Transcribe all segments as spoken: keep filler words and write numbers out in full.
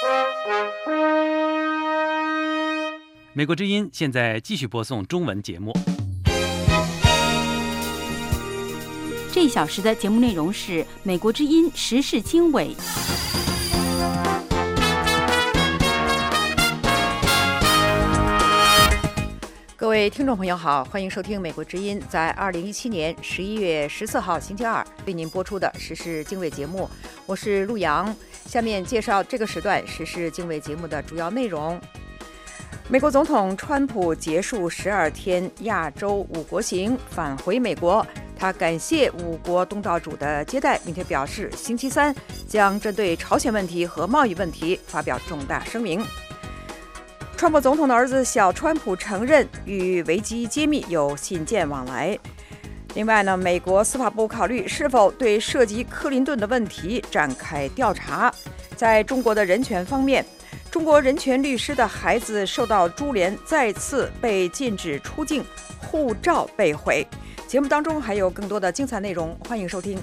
美国之音现在继续播送中文节目。 这一小时的节目内容是美国之音时事经纬。 各位听众朋友好，欢迎收听美国之音在二零一七年十一月十四号星期二为您播出的时事经纬节目，我是陆阳。下面介绍这个时段时事经纬节目的主要内容。美国总统川普结束十二天亚洲五国行，返回美国。他感谢五国东道主的接待，并且表示星期三将针对朝鲜问题和贸易问题发表重大声明。川普总统的儿子小川普承认与维基揭秘有信件往来。另外呢，美国司法部考虑是否对涉及克林顿的问题展开调查。在中国的人权方面，中国人权律师的孩子受到株连，再次被禁止出境，护照被毁。节目当中还有更多的精彩内容，欢迎收听。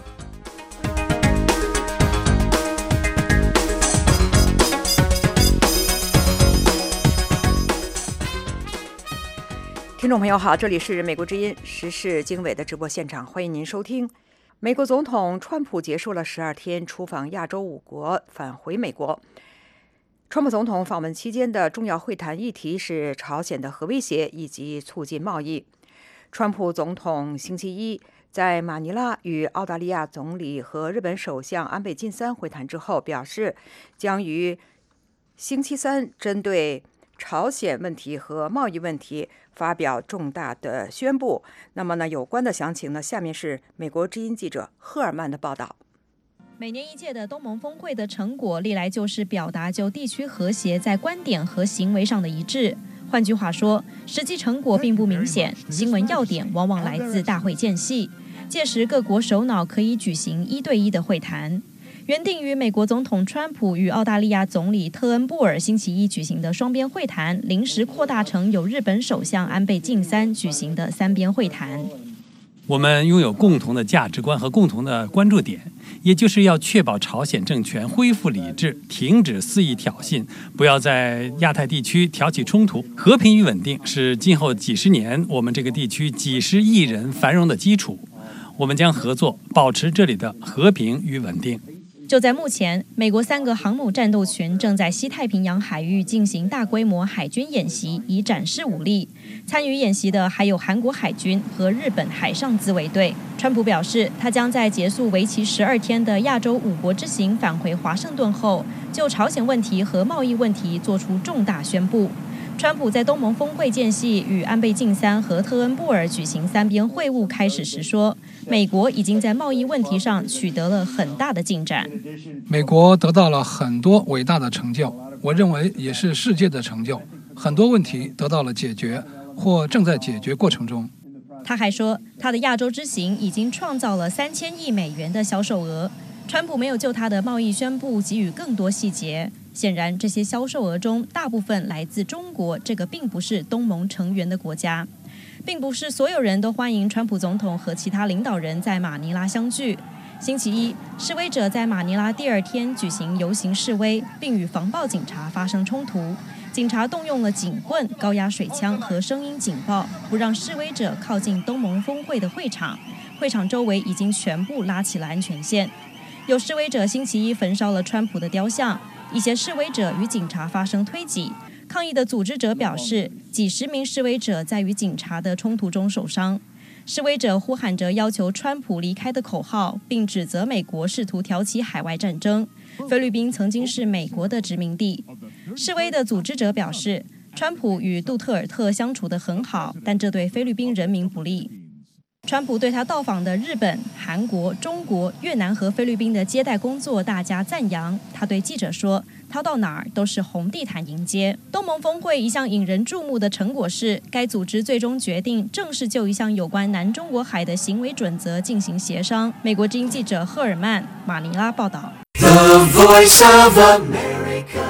听众朋友好，这里是美国之音时事经纬的直播现场，欢迎您收听。美国总统川普结束了十二天出访亚洲五国，返回美国。川普总统访问期间的重要会谈议题是朝鲜的核威胁以及促进贸易。川普总统星期一在马尼拉与澳大利亚总理和日本首相安倍晋三会谈之后，表示将于星期三针对朝鲜问题和贸易问题发表重大的宣布。那么呢，有关的详情呢，下面是美国之音记者赫尔曼的报道。 每年一届的东盟峰会的成果，历来就是表达就地区和谐在观点和行为上的一致。换句话说，实际成果并不明显，新闻要点往往来自大会间隙。届时各国首脑可以举行一对一的会谈。原定于美国总统川普与澳大利亚总理特恩布尔星期一举行的双边会谈，临时扩大成由日本首相安倍晋三举行的三边会谈。 我们拥有共同的价值观和共同的关注点，也就是要确保朝鲜政权恢复理智，停止肆意挑衅，不要在亚太地区挑起冲突。和平与稳定是今后几十年我们这个地区几十亿人繁荣的基础。我们将合作，保持这里的和平与稳定。 就在目前，美国三个航母战斗群正在西太平洋海域进行大规模海军演习，以展示武力。参与演习的还有韩国海军和日本海上自卫队。川普表示，他将在结束为期十二天的亚洲五国之行返回华盛顿后，就朝鲜问题和贸易问题做出重大宣布。川普在东盟峰会间隙与安倍晋三和特恩布尔举行三边会晤开始时说，美国已经在贸易问题上取得了很大的进展。 美国得到了很多伟大的成就，我认为也是世界的成就。很多问题得到了解决，或正在解决过程中。 他还说，他的亚洲之行已经创造了三千亿美元的销售额。川普没有就他的贸易宣布给予更多细节。显然，这些销售额中大部分来自中国，这个并不是东盟成员的国家。并不是所有人都欢迎川普总统和其他领导人在马尼拉相聚。星期一，示威者在马尼拉第二天举行游行示威，并与防暴警察发生冲突。警察动用了警棍、高压水枪和声音警报，不让示威者靠近东盟峰会的会场。会场周围已经全部拉起了安全线。有示威者星期一焚烧了川普的雕像，一些示威者与警察发生推挤。抗议的组织者表示，几十名示威者在与警察的冲突中受伤。示威者呼喊着要求川普离开的口号，并指责美国试图挑起海外战争。菲律宾曾经是美国的殖民地。示威的组织者表示，川普与杜特尔特相处得很好，但这对菲律宾人民不利。川普对他到访的日本、韩国、中国、越南和菲律宾的接待工作大加赞扬。他对记者说，他到哪儿都是红地毯迎接。东盟峰会一项引人注目的成果是，该组织最终决定正式就一项有关南中国海的行为准则进行协商。美国之音记者赫尔曼，马尼拉报道。The Voice of America。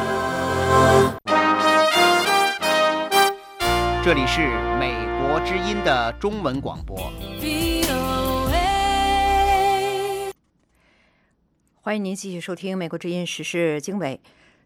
这里是美国之音的中文广播。 欢迎您继续收听美国之音时事经纬。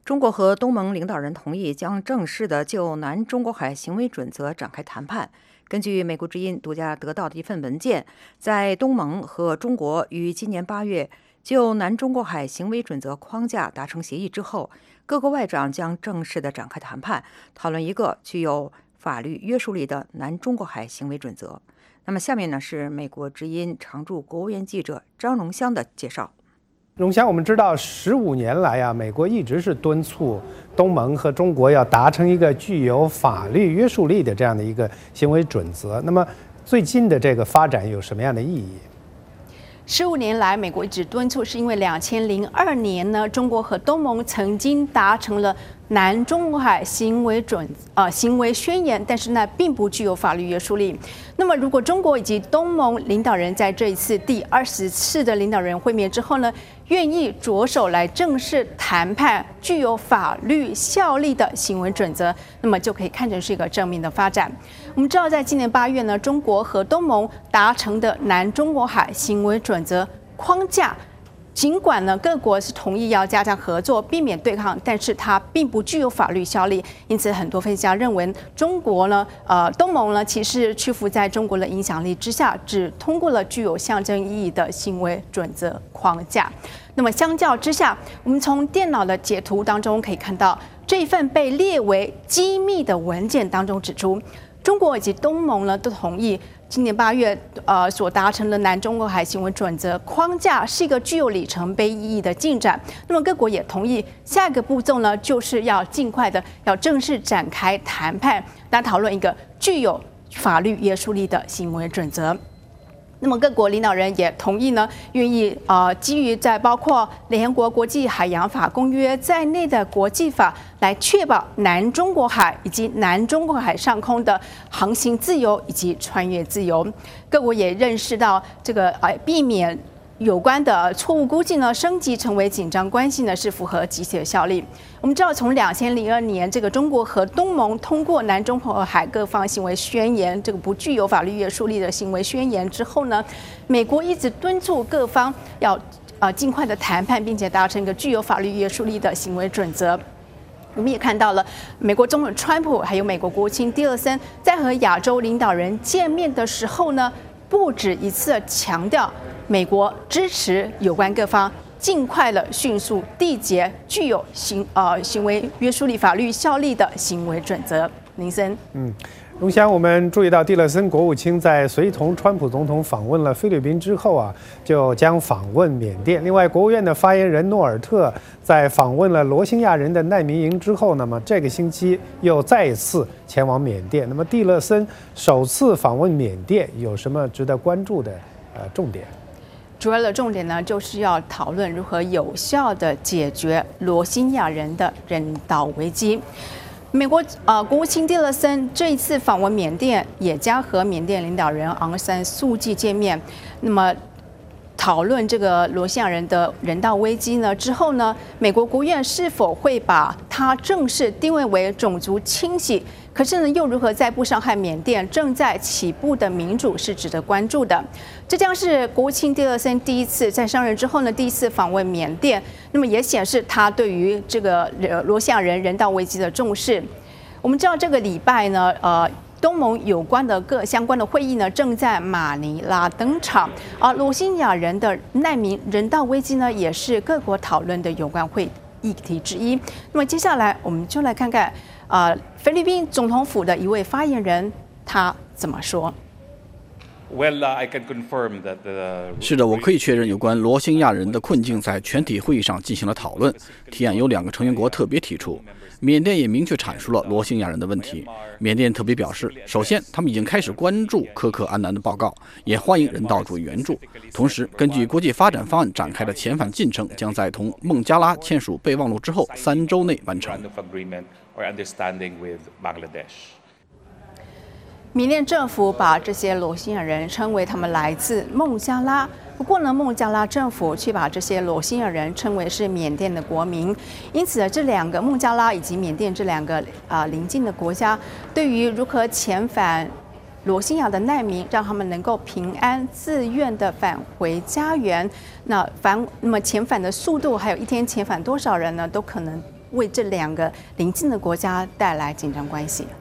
中国和东盟领导人同意将正式的就南中国海行为准则展开谈判。根据美国之音独家得到的一份文件，在东盟和中国于今年八月就南中国海行为准则框架达成协议之后，各国外长将正式的展开谈判，讨论一个具有法律约束力的南中国海行为准则。那么下面呢是美国之音常驻国务院记者张荣香的介绍。 荣香，我们知道十五年来啊，美国一直是敦促东盟和中国要达成一个具有法律约束力的这样的一个行为准则。那么最近的这个发展有什么样的意义？ 十五年来，美国一直敦促，是因为两千零二年呢，中国和东盟曾经达成了南中国海行为准呃行为宣言，但是呢，并不具有法律约束力。那么，如果中国以及东盟领导人在这一次第二十次的领导人会面之后呢，愿意着手来正式谈判具有法律效力的行为准则，那么就可以看成是一个正面的发展。我们知道，在今年八月呢，中国和东盟达成的南中国海行为准则框架，尽管呢各国是同意要加强合作，避免对抗，但是它并不具有法律效力。因此，很多分析家认为，中国呢，呃，东盟呢，其实屈服在中国的影响力之下，只通过了具有象征意义的行为准则框架。那么，相较之下，我们从电脑的截图当中可以看到，这一份被列为机密的文件当中指出，中国以及东盟呢都同意，今年八月呃所达成的南中国海行为准则框架是一个具有里程碑意义的进展。那么各国也同意，下一个步骤呢就是要尽快的要正式展开谈判，来讨论一个具有法律约束力的行为准则。那么各国领导人也同意呢，愿意呃基于在包括联合国国际海洋法公约在内的国际法，来确保南中国海以及南中国海上空的航行自由以及穿越自由。各国也认识到这个呃避免有关的错误估计呢升级成为紧张关系呢是符合集体的效力。我们知道，从两千零二年这个中国和东盟通过南中国海各方行为宣言，这个不具有法律约束力的行为宣言之后呢，美国一直敦促各方要呃尽快的谈判，并且达成一个具有法律约束力的行为准则。我们也看到了，美国总统川普还有美国国务卿蒂勒森在和亚洲领导人见面的时候呢，不止一次强调美国支持有关各方尽快的、迅速缔结具有行呃行为约束力、法律效力的行为准则。林森， 嗯，荣祥，我们注意到蒂勒森国务卿在随同川普总统访问了菲律宾之后啊，就将访问缅甸。另外，国务院的发言人诺尔特在访问了罗兴亚人的难民营之后，那么这个星期又再次前往缅甸。那么蒂勒森首次访问缅甸有什么值得关注的呃重点？ 主要的重点呢，就是要讨论如何有效地解决罗兴亚人的人道危机。美国呃国务卿蒂勒森这一次访问缅甸，也将和缅甸领导人昂山素季见面。那么讨论这个罗兴亚人的人道危机呢之后呢，美国国务院是否会把它正式定位为种族清洗？可是呢，又如何在不伤害缅甸正在起步的民主是值得关注的。这将是国务卿蒂勒森第一次在上任之后呢，第一次访问缅甸。那么也显示他对于这个罗兴亚人人道危机的重视。我们知道这个礼拜呢，呃。东盟有关的各相关的会议呢，正在马尼拉登场，而罗兴亚人的难民人道危机呢，也是各国讨论的有关会议题之一。那么接下来我们就来看看，呃，菲律宾总统府的一位发言人他怎么说。 是的，我可以确认，有关罗兴亚人的困境在全体会议上进行了讨论。提案由两个成员国特别提出，缅甸也明确阐述了罗兴亚人的问题。缅甸特别表示，首先，他们已经开始关注柯克安南的报告，也欢迎人道主义援助。同时，根据国际发展方案展开的遣返进程，将在同孟加拉签署备忘录之后三周内完成。 缅甸政府把这些罗兴亚人称为他们来自孟加拉，不过呢，孟加拉政府却把这些罗兴亚人称为是缅甸的国民。因此，这两个孟加拉以及缅甸这两个啊、呃、邻近的国家，对于如何遣返罗兴亚的难民，让他们能够平安自愿地返回家园，那返那么遣返的速度，还有一天遣返多少人呢，都可能为这两个邻近的国家带来紧张关系。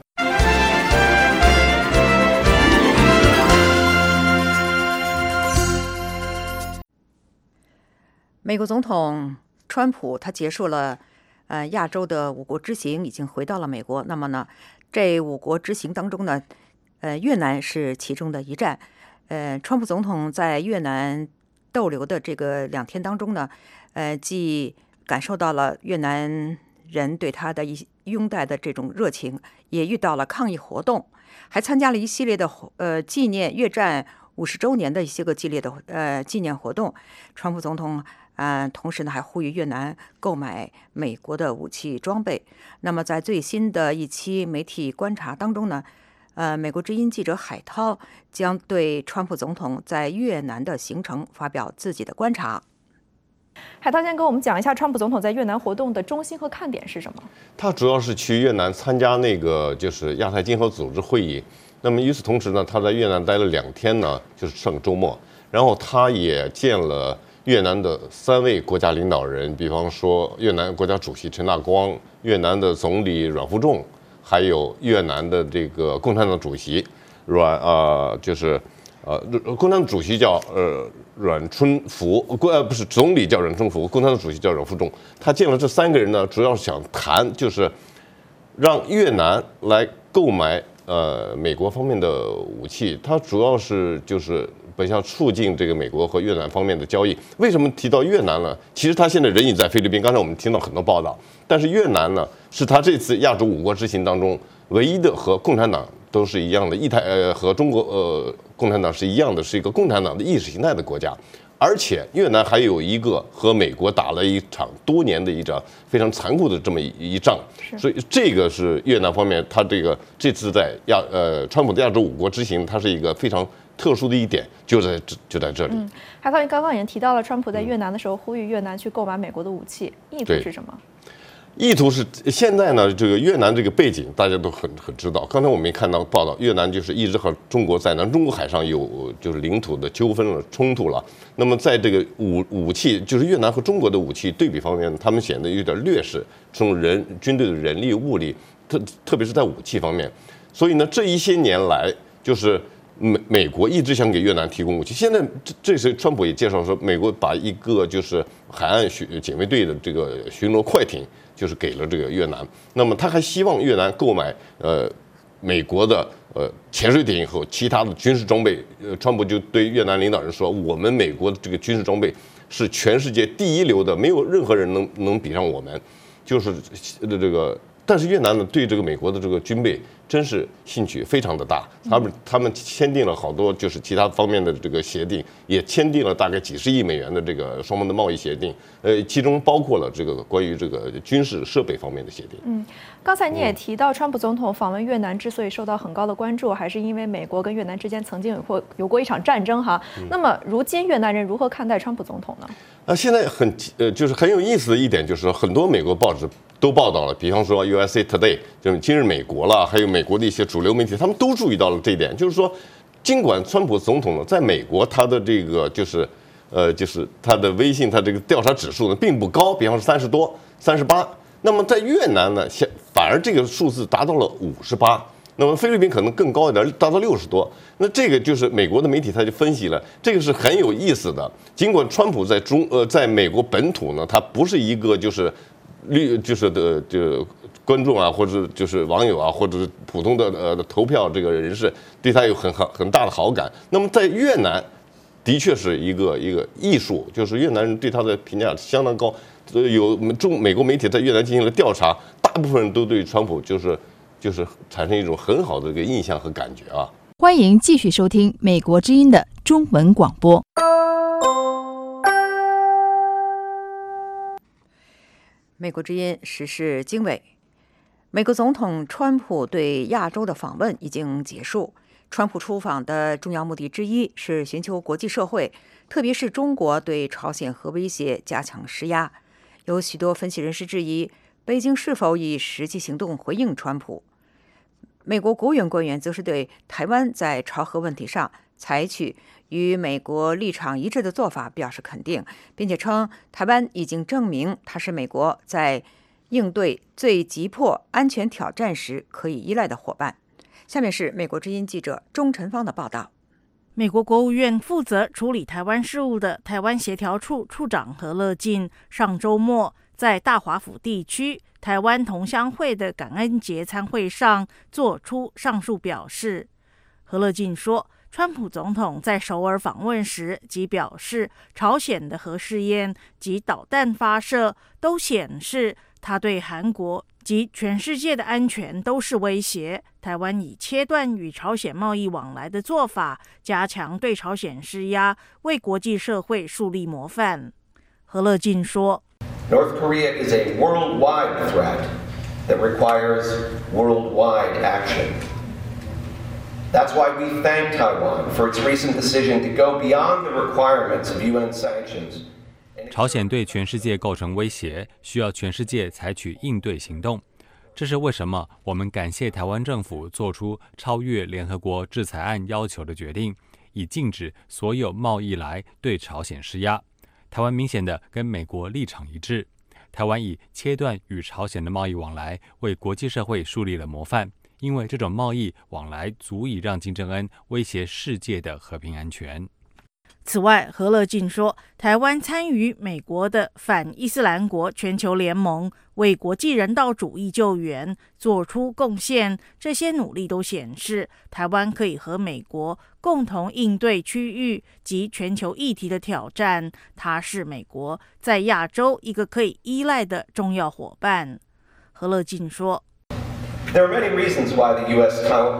美国总统川普他结束了呃亚洲的五国之行，已经回到了美国。那么呢，这五国之行当中呢，呃，越南是其中的一站。呃，川普总统在越南逗留的这个两天当中呢，呃，既感受到了越南人对他的一拥戴的这种热情，也遇到了抗议活动，还参加了一系列的呃纪念越战五十周年的一些个激烈的呃纪念活动。川普总统呃，同时呢还呼吁越南购买美国的武器装备。那么在最新的一期媒体观察当中呢，呃，美国之音记者海涛将对川普总统在越南的行程发表自己的观察。 海涛先跟我们讲一下川普总统在越南活动的中心和看点是什么？ 他主要是去越南参加那个就是亚太经合组织会议。那么与此同时呢，他在越南待了两天呢，就是上个周末，然后他也见了越南的三位国家领导人，比方说越南国家主席陈大光、越南的总理阮富仲，还有越南的这个共产党主席阮呃就是呃共产党主席叫呃阮春福，呃不是总理叫阮春福，共产党主席叫阮富仲。他见了这三个人呢，主要是想谈就是让越南来购买呃美国方面的武器，他主要是就是本想促进这个美国和越南方面的交易。为什么提到越南呢？其实他现在人已在菲律宾，刚才我们听到很多报道，但是越南呢是他这次亚洲五国之行当中唯一的和共产党都是一样的，一台呃和中国呃共产党是一样的，是一个共产党的意识形态的国家。而且越南还有一个和美国打了一场多年的一场非常残酷的这么一一仗，所以这个是越南方面，他这个这次在亚呃川普的亚洲五国之行，它是一个非常特殊的一点，就在就在这里。 嗯，海涛，您刚刚已经提到了，川普在越南的时候呼吁越南去购买美国的武器，意图是什么？ 意图是现在呢，这个越南这个背景大家都很很知道。刚才我们也看到报道，越南就是一直和中国在南中国海上有就是领土的纠纷了、冲突了。那么在这个武武器，就是越南和中国的武器对比方面，他们显得有点劣势，从人军队的人力物力，特特别是在武器方面。所以呢，这一些年来，就是美美国一直想给越南提供武器。现在这这时川普也介绍说，美国把一个就是海岸巡警卫队的这个巡逻快艇。就是给了这个越南，那么他还希望越南购买呃美国的呃潜水艇和其他的军事装备。呃，川普就对越南领导人说，我们美国的这个军事装备是全世界第一流的，没有任何人能能比上我们。就是这个，但是越南呢对这个美国的这个军备真是兴趣非常的大，他们他们签订了好多就是其他方面的这个协定，也签订了大概几十亿美元的这个双方的贸易协定，呃，其中包括了这个关于这个军事设备方面的协定。 嗯，刚才你也提到，川普总统访问越南之所以受到很高的关注，还是因为美国跟越南之间曾经有过有过一场战争哈。嗯、那么，如今越南人如何看待川普总统呢？ 啊，现在很呃，就是很有意思的一点，就是很多美国报纸都报道了，比方说 U S A Today， 就是今日美国了，还有美国的一些主流媒体，他们都注意到了这一点，就是说，尽管川普总统呢，在美国他的这个就是，呃，就是他的微信他这个调查指数呢并不高，比方说三十多、三十八，那么在越南呢，现反而这个数字达到了五十八。那么菲律宾可能更高一点，达到六十多。那这个就是美国的媒体他就分析了，这个是很有意思的。尽管川普在中呃在美国本土呢，他不是一个就是绿就是的就观众啊，或者就是网友啊，或者是普通的呃投票这个人士对他有很很很大的好感。那么在越南，的确是一个一个艺术，就是越南人对他的评价相当高。有中美国媒体在越南进行了调查，大部分人都对川普就是。就是产生一种很好的一个印象和感觉啊！ 欢迎继续收听美国之音的中文广播。 美国之音时事经纬，美国总统川普对亚洲的访问已经结束。川普出访的重要目的之一是寻求国际社会，特别是中国对朝鲜核威胁加强施压。有许多分析人士质疑，北京是否以实际行动回应川普。美国国务院官员则是对台湾在朝核问题上采取与美国立场一致的做法表示肯定，并且称台湾已经证明它是美国在应对最急迫安全挑战时可以依赖的伙伴。下面是美国之音记者钟晨芳的报道。 美国国务院负责处理台湾事务的台湾协调处处长何乐进上周末在大华府地区台湾同乡会的感恩节餐会上做出上述表示。何乐进说，川普总统在首尔访问时即表示，朝鲜的核试验及导弹发射都显示他对韩国及全世界的安全都是威胁。台湾以切断与朝鲜贸易往来的做法，加强对朝鲜施压，为国际社会树立模范。何乐进说， North Korea is a worldwide threat that requires worldwide action.That's why we thank Taiwan for its recent decision to go beyond the requirements of U N sanctions. 朝鲜对全世界构成威胁，需要全世界采取应对行动。这是为什么我们感谢台湾政府做出超越联合国制裁案要求的决定，以禁止所有贸易来对朝鲜施压。台湾明显的跟美国立场一致，台湾以切断与朝鲜的贸易往来，为国际社会树立了模范。因为这种贸易往来足以让金正恩威胁世界的和平安全。 此外，何乐进说，台湾参与美国的反伊斯兰国全球联盟，为国际人道主义救援做出贡献。这些努力都显示，台湾可以和美国共同应对区域及全球议题的挑战。它是美国在亚洲一个可以依赖的重要伙伴。何乐进说， There are many reasons why the U S,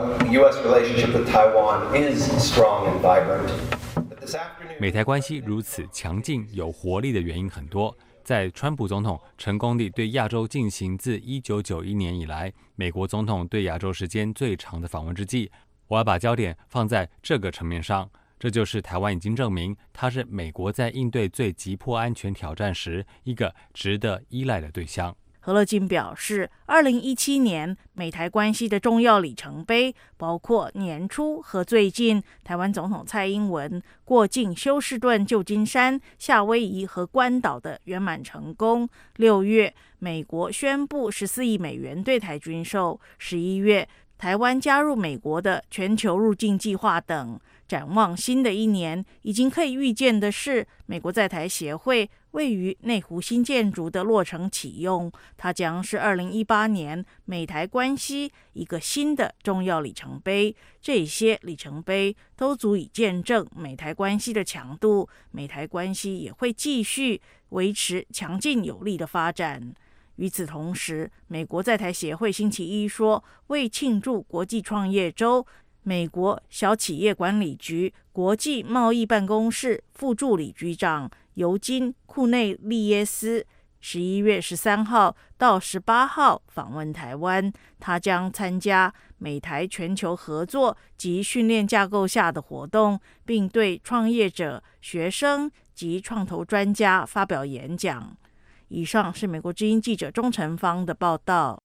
U S relationship with Taiwan is strong and vibrant. 美台关系如此强劲、有活力的原因很多。在川普总统成功地对亚洲进行自一九九一年以来美国总统对亚洲时间最长的访问之际，我要把焦点放在这个层面上。这就是台湾已经证明，它是美国在应对最急迫安全挑战时一个值得依赖的对象。 何乐进表示，二零一七年美台关系的重要里程碑，包括年初和最近台湾总统蔡英文过境休士顿、旧金山、夏威夷和关岛的圆满成功。六月，美国宣布十四亿美元对台军售；十一月，台湾加入美国的全球入境计划等。展望新的一年，已经可以预见的是，美国在台协会位于内湖新建筑的落成启用，它将是二零一八年美台关系一个新的重要里程碑。这些里程碑都足以见证美台关系的强度，美台关系也会继续维持强劲有力的发展。与此同时，美国在台协会星期一说，为庆祝国际创业周，美国小企业管理局国际贸易办公室副助理局长尤金库内利耶斯十一月十三号到十八号访问台湾，他将参加美台全球合作及训练架构下的活动，并对创业者、学生及创投专家发表演讲。以上是美国之音记者钟晨芳的报道。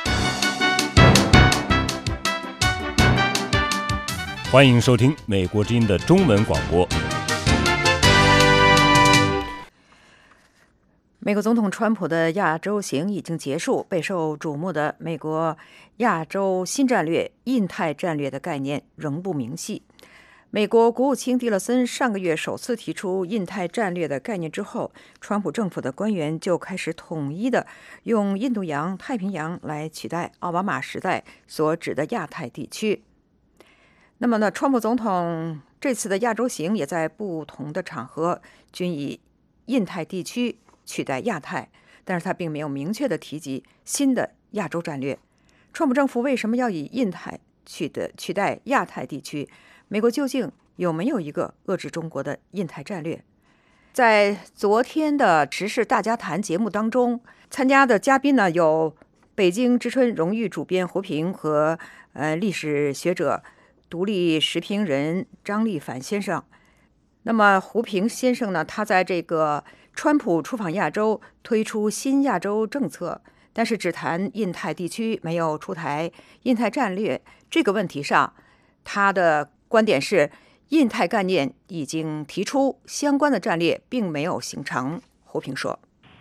欢迎收听美国之音的中文广播。 美国总统川普的亚洲行已经结束，备受瞩目的美国亚洲新战略、印太战略的概念仍不明细。美国国务卿蒂勒森上个月首次提出印太战略的概念之后，川普政府的官员就开始统一的用印度洋、太平洋来取代奥巴马时代所指的亚太地区。那么呢，川普总统这次的亚洲行也在不同的场合均以印太地区取代亚太，但是他并没有明确的提及新的亚洲战略。川普政府为什么要以印太取的取代亚太地区？美国究竟有没有一个遏制中国的印太战略？在昨天的时事大家谈节目当中，参加的嘉宾呢有北京之春荣誉主编胡平和呃历史学者、独立时评人张立凡先生。那么胡平先生呢，他在这个川普出访亚洲推出新亚洲政策，但是只谈印太地区，没有出台印太战略这个问题上，他的观点是印太概念已经提出，相关的战略并没有形成。胡平说，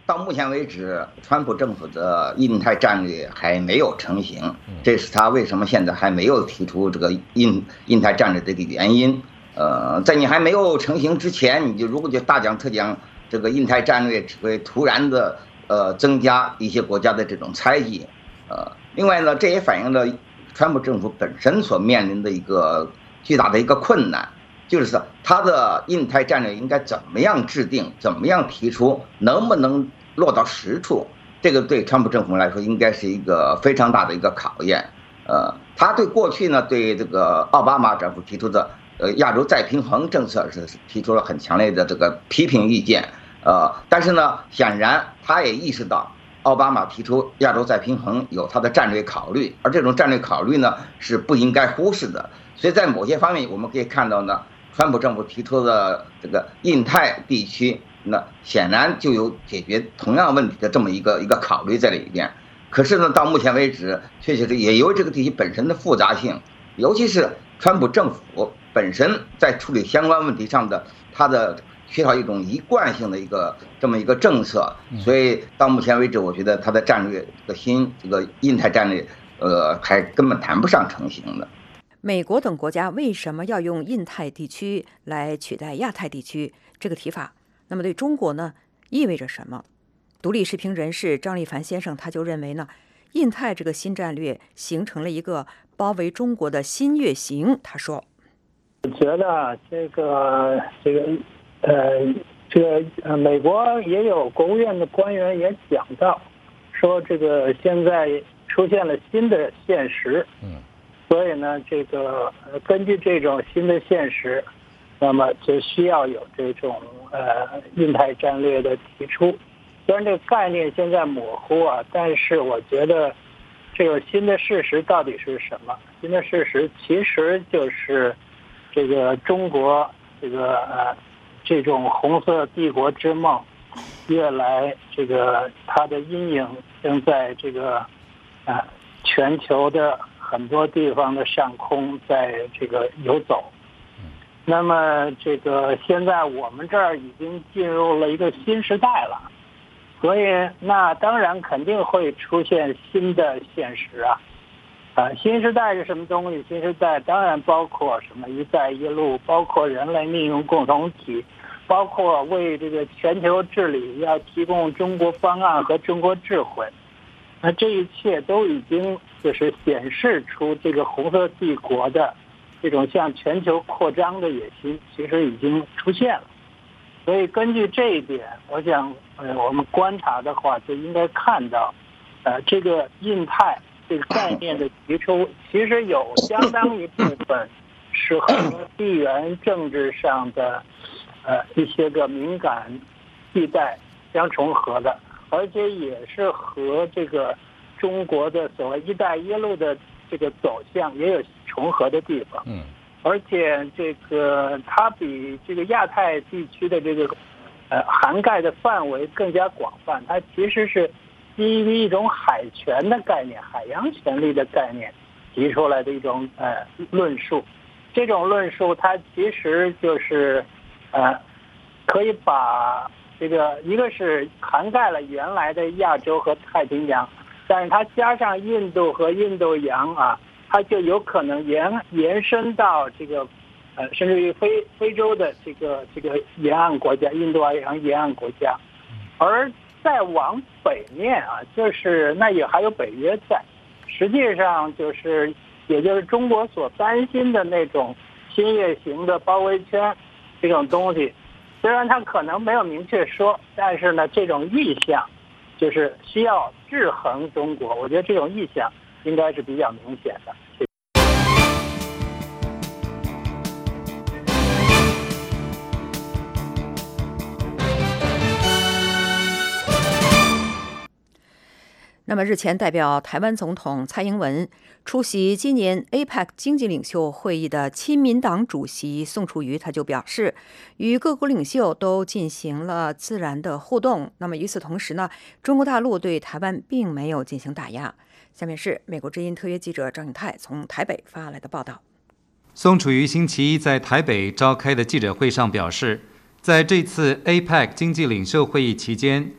到目前为止，川普政府的印太战略还没有成型，这是他为什么现在还没有提出这个印印太战略的一个原因。呃，在你还没有成型之前，你就如果就大讲特讲这个印太战略，只会突然的呃增加一些国家的这种猜忌。呃，另外呢，这也反映了川普政府本身所面临的一个巨大的一个困难。就是他的印太战略应该怎么样制定，怎么样提出，能不能落到实处？这个对川普政府来说应该是一个非常大的一个考验。呃，他对过去呢，对这个奥巴马政府提出的呃亚洲再平衡政策是提出了很强烈的这个批评意见。呃，但是呢，显然他也意识到奥巴马提出亚洲再平衡有他的战略考虑，而这种战略考虑呢是不应该忽视的。所以在某些方面，我们可以看到呢。川普政府提出的这个印太地区，那显然就有解决同样问题的这么一个一个考虑在里边。可是呢，到目前为止，确实是也由于这个地区本身的复杂性，尤其是川普政府本身在处理相关问题上的，它的缺少一种一贯性的一个这么一个政策，所以到目前为止，我觉得它的战略这个新这个印太战略，呃，还根本谈不上成型的。 美国等国家为什么要用印太地区来取代亚太地区这个提法？那么对中国呢，意味着什么？独立时评人士张立凡先生他就认为呢，印太这个新战略形成了一个包围中国的新月形。他说：“ 我觉得这个这个呃这个呃，美国也有国务院的官员也讲到，说这个现在出现了新的现实。”嗯。所以呢，这个呃，根据这种新的现实，那么就需要有这种呃印太战略的提出。虽然这个概念现在模糊啊，但是我觉得这个新的事实到底是什么？新的事实其实就是这个中国这个呃这种红色帝国之梦，越来这个它的阴影正在这个啊、呃、全球的。很多地方的上空在这个游走，那么这个现在我们这儿已经进入了一个新时代了，所以那当然肯定会出现新的现实啊，啊，新时代是什么东西？新时代当然包括什么“一带一路”，包括人类命运共同体，包括为这个全球治理要提供中国方案和中国智慧。那这一切都已经就是显示出这个红色帝国的这种向全球扩张的野心，其实已经出现了。所以根据这一点，我想，呃，我们观察的话，就应该看到，呃，这个印太这个概念的提出，其实有相当一部分是和地缘政治上的呃一些个敏感地带相重合的。而且也是和这个中国的所谓“一带一路”的这个走向也有重合的地方。嗯，而且这个它比这个亚太地区的这个呃涵盖的范围更加广泛。它其实是基于一种海权的概念、海洋权利的概念提出来的一种呃论述。这种论述它其实就是呃可以把。这个一个是涵盖了原来的亚洲和太平洋，但是它加上印度和印度洋啊，它就有可能延延伸到这个呃，甚至于非非洲的这个这个沿岸国家，印度洋沿岸国家，而再往北面啊，就是那也还有北约在，实际上就是也就是中国所担心的那种新月形的包围圈这种东西。虽然他可能没有明确说，但是呢，这种意向就是需要制衡中国。我觉得这种意向应该是比较明显的。 那么日前，代表台湾总统蔡英文出席今年 A P E C 经济领袖会议的亲民党主席宋楚瑜，他就表示，与各国领袖都进行了自然的互动。那么与此同时呢，中国大陆对台湾并没有进行打压。下面是美国之音特约记者张永泰从台北发来的报道。 宋楚瑜星期一在台北召开的记者会上表示，在这次 A P E C 经济领袖会议期间，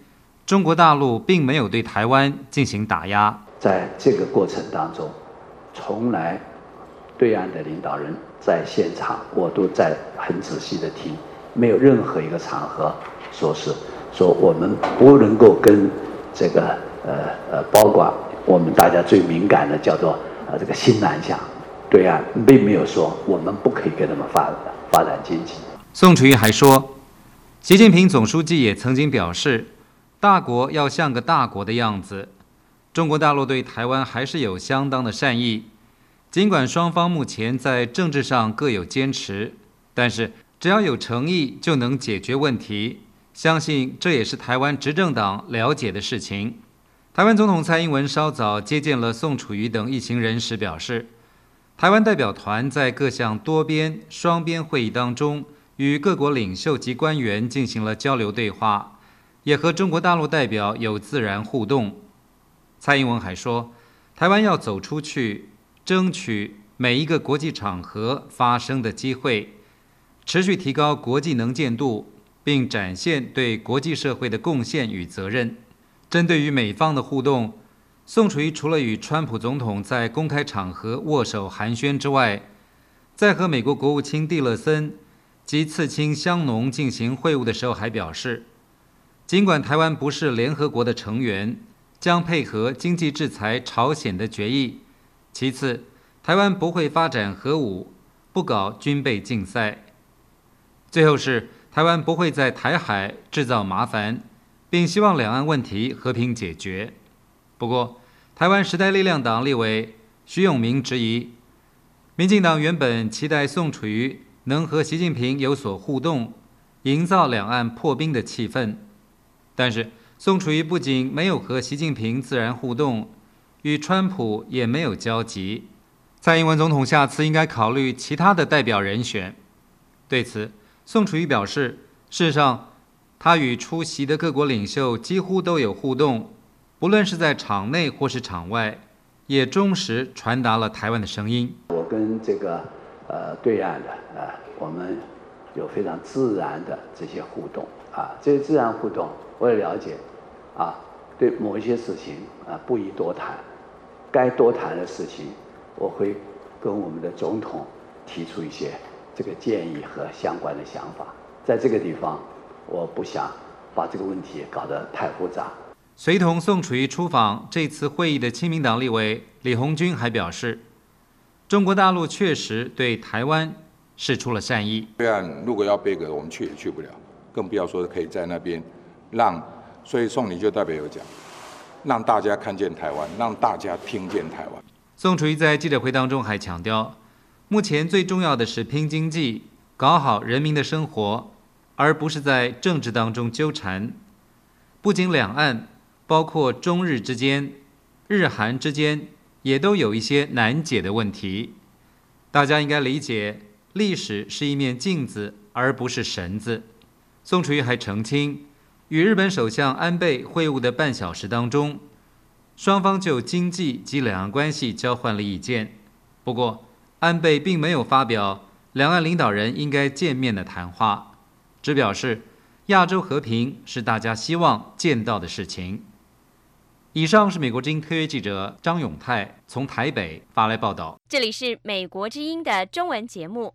中国大陆并没有对台湾进行打压。 在这个过程当中，从来对岸的领导人在现场，我都在很仔细的听，没有任何一个场合说是说我们不能够跟这个呃呃，包括我们大家最敏感的叫做呃这个新南向，对岸并没有说我们不可以跟他们发发展经济。 宋楚瑜还说，习近平总书记也曾经表示，大国要像个大国的样子。中国大陆对台湾还是有相当的善意，尽管双方目前在政治上各有坚持，但是只要有诚意就能解决问题。相信这也是台湾执政党了解的事情。台湾总统蔡英文稍早接见了宋楚瑜等一行人时表示，台湾代表团在各项多边、双边会议当中，与各国领袖及官员进行了交流对话，也和中国大陆代表有自然互动。蔡英文还说，台湾要走出去，争取每一个国际场合发声的机会，持续提高国际能见度，并展现对国际社会的贡献与责任。针对于美方的互动，宋楚瑜除了与川普总统在公开场合握手寒暄之外，在和美国国务卿蒂勒森及次卿香农进行会晤的时候，还表示，尽管台湾不是联合国的成员，将配合经济制裁朝鲜的决议。其次，台湾不会发展核武，不搞军备竞赛。最后是，台湾不会在台海制造麻烦，并希望两岸问题和平解决。不过，台湾时代力量党立委徐永明质疑，民进党原本期待宋楚瑜能和习近平有所互动，营造两岸破冰的气氛。但是，宋楚瑜不仅没有和习近平自然互动，与川普也没有交集。蔡英文总统下次应该考虑其他的代表人选。对此，宋楚瑜表示，事实上，他与出席的各国领袖几乎都有互动，不论是在场内或是场外，也忠实传达了台湾的声音。 我跟这个呃对岸的呃，我们有非常自然的这些互动啊，这些自然互动我也了解啊，对某一些事情啊不宜多谈，该多谈的事情，我会跟我们的总统提出一些这个建议和相关的想法。在这个地方，我不想把这个问题搞得太复杂。 随同宋楚瑜出访这次会议的亲民党立委李鸿钧还表示，中国大陆确实对台湾释出了善意。 对岸如果要背锅，我们去也去不了，更不要说可以在那边让，所以宋你就代表有讲，让大家看见台湾，让大家听见台湾。 宋楚瑜在记者会当中还强调，目前最重要的是拼经济，搞好人民的生活，而不是在政治当中纠缠。不仅两岸，包括中日之间、日韩之间，也都有一些难解的问题。大家应该理解，历史是一面镜子，而不是绳子。宋楚瑜还澄清，与日本首相安倍会晤的半小时当中，双方就经济及两岸关系交换了意见。不过，安倍并没有发表两岸领导人应该见面的谈话，只表示亚洲和平是大家希望见到的事情。以上是美国之音特约记者张永泰从台北发来报道。 这里是美国之音的中文节目。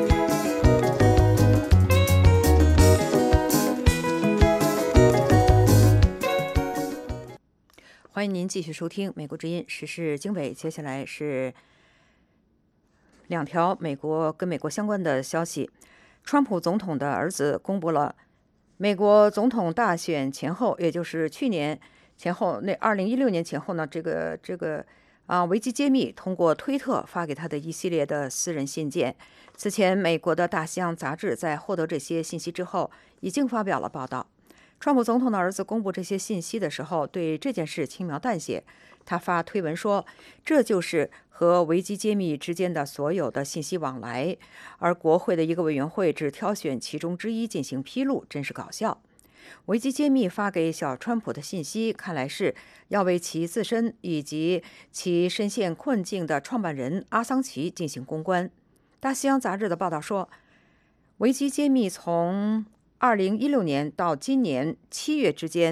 欢迎您继续收听美国之音时事经纬，接下来是两条美国跟美国相关的消息。川普总统的儿子公布了美国总统大选前后，也就是去年前后，那二零一六年前后呢，这个这个啊，维基揭秘通过推特发给他的一系列的私人信件。此前，美国的大西洋杂志在获得这些信息之后，已经发表了报道。川普总统的儿子公布这些信息的时候，对这件事轻描淡写。他发推文说，这就是和维基揭秘之间的所有的信息往来，而国会的一个委员会只挑选其中之一进行披露，真是搞笑。维基揭秘发给小川普的信息，看来是要为其自身以及其深陷困境的创办人阿桑奇进行公关。大西洋杂志的报道说，维基揭秘从二零一六年到今年七月之间，给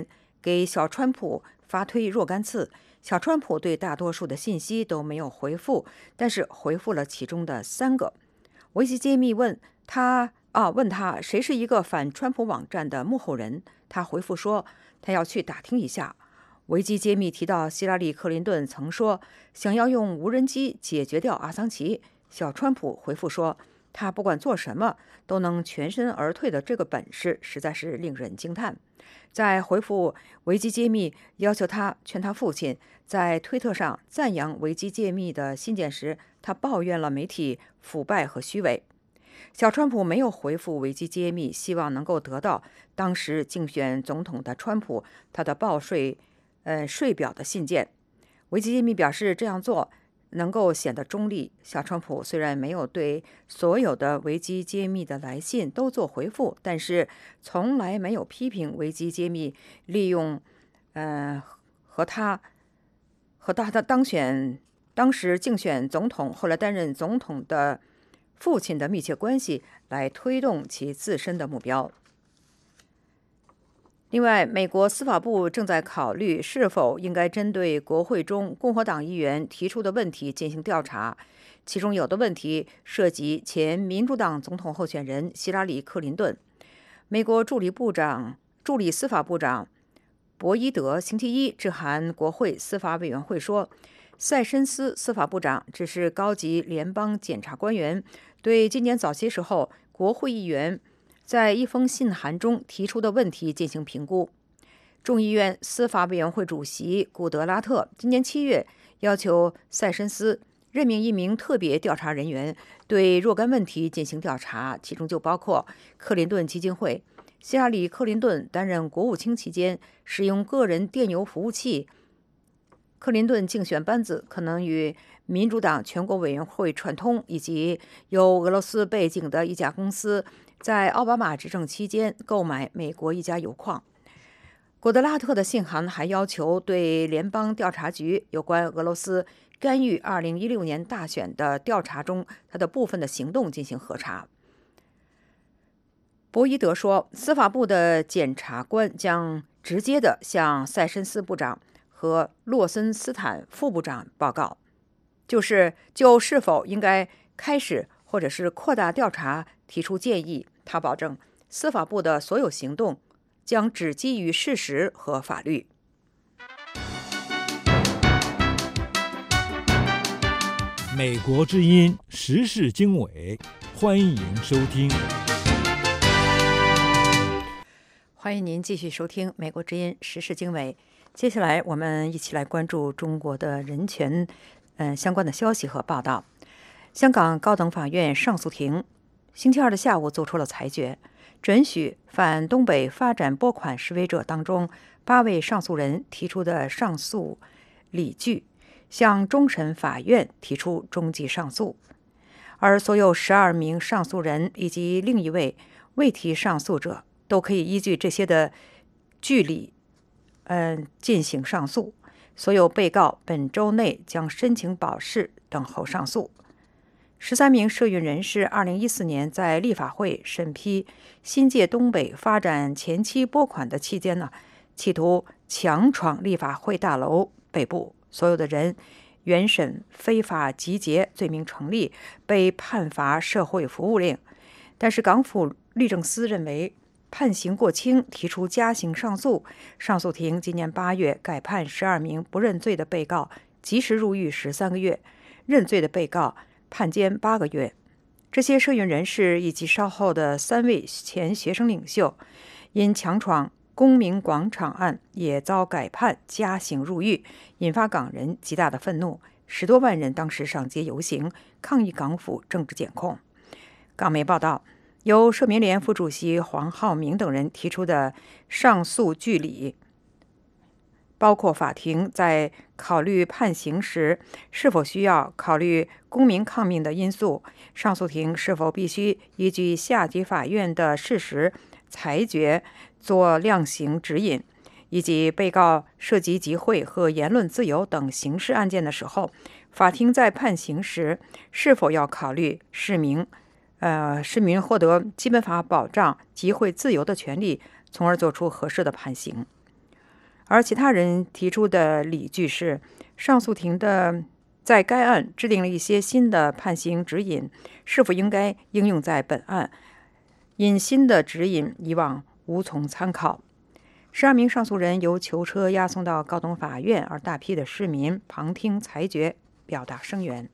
给小川普发推若干次，小川普对大多数的信息都没有回复，但是回复了其中的三个。维基揭秘问他啊，问他谁是一个反川普网站的幕后人，他回复说他要去打听一下。维基揭秘提到希拉里·克林顿曾说想要用无人机解决掉阿桑奇，小川普回复说他不管做什么都能全身而退的这个本事实在是令人惊叹。在回复维基揭秘要求他劝他父亲在推特上赞扬维基揭秘的信件时，他抱怨了媒体腐败和虚伪。小川普没有回复维基揭秘希望能够得到当时竞选总统的川普他的报税呃税表的信件。维基揭秘表示这样做能够显得中立。小川普虽然没有对所有的维基揭秘的来信都做回复，但是从来没有批评维基揭秘利用呃和他和他的当选当时竞选总统后来担任总统的父亲的密切关系来推动其自身的目标。另外，美国司法部正在考虑是否应该针对国会中共和党议员提出的问题进行调查，其中有的问题涉及前民主党总统候选人希拉里·克林顿。美国助理部长、助理司法部长博伊德星期一致函国会司法委员会说，塞申斯司法部长只是高级联邦检察官员，对今年早些时候国会议员在一封信函中提出的问题进行评估。众议院司法委员会主席古德拉特今年七月要求塞申斯任命一名特别调查人员对若干问题进行调查，其中就包括克林顿基金会、希拉里·克林顿担任国务卿期间使用个人电邮服务器，克林顿竞选班子可能与民主党全国委员会串通，以及有俄罗斯背景的一家公司在奥巴马执政期间购买美国一家油矿。古德拉特的信函还要求对联邦调查局有关俄罗斯干预二零一六年大选的调查中他的部分的行动进行核查。博伊德说，司法部的检察官将直接的向塞申斯部长和洛森斯坦副部长报告，就是就是否应该开始或者是扩大调查提出建议。他保证司法部的所有行动将只基于事实和法律。 美国之音时事经纬，欢迎收听。 欢迎您继续收听美国之音时事经纬。接下来我们一起来关注中国的人权嗯、呃、相关的消息和报道。香港高等法院上诉庭星期二的下午做出了裁决，准许反东北发展拨款示威者当中八位上诉人提出的上诉理据，向终审法院提出终极上诉，而所有十二名上诉人以及另一位未提上诉者都可以依据这些的据理嗯、呃、进行上诉。所有被告本周内将申请保释，等候上诉。十三名涉运人士二零一四年在立法会审批新界东北发展前期拨款的期间呢，企图强闯立法会大楼被捕。所有的人原审非法集结罪名成立，被判罚社会服务令。但是港府律政司认为判刑过轻，提出加刑上诉。上诉庭今年八月改判十二名不认罪的被告即时入狱十三个月，认罪的被告判监八个月。这些涉运人士以及稍后的三位前学生领袖因强闯公民广场案也遭改判加刑入狱，引发港人极大的愤怒。十多万人当时上街游行，抗议港府政治检控。港媒报道，由社民连副主席黄浩明等人提出的上诉据理，包括法庭在考虑判刑时是否需要考虑公民抗命的因素，上诉庭是否必须依据下级法院的事实裁决做量刑指引，以及被告涉及集会和言论自由等刑事案件的时候，法庭在判刑时是否要考虑市民呃，市民获得基本法保障集会自由的权利，从而做出合适的判刑。 而其他人提出的理据是，上诉庭的在该案制定了一些新的判刑指引，是否应该应用在本案，因新的指引以往无从参考。十二名上诉人由囚车押送到高等法院，而大批的市民旁听裁决，表达声援。